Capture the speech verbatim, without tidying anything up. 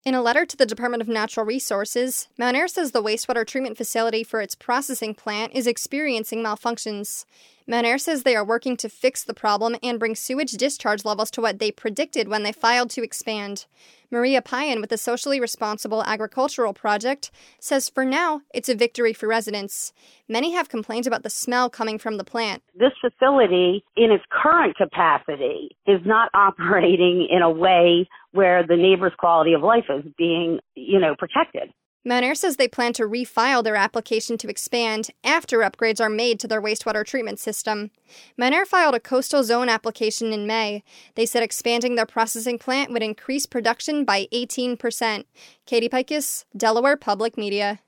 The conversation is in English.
In a letter to the Department of Natural Resources, Mount Ayr says the wastewater treatment facility for its processing plant is experiencing malfunctions. Mount Ayr says they are working to fix the problem and bring sewage discharge levels to what they predicted when they filed to expand. Maria Payan with the Socially Responsible Agricultural Project says for now, it's a victory for residents. Many have complained about the smell coming from the plant. This facility, in its current capacity, is not operating in a way where the neighbors' quality of life is being, you know, protected. Mount Ayr says they plan to refile their application to expand after upgrades are made to their wastewater treatment system. Mount Ayr filed a coastal zone application in May. They said expanding their processing plant would increase production by eighteen percent. Katie Pikus, Delaware Public Media.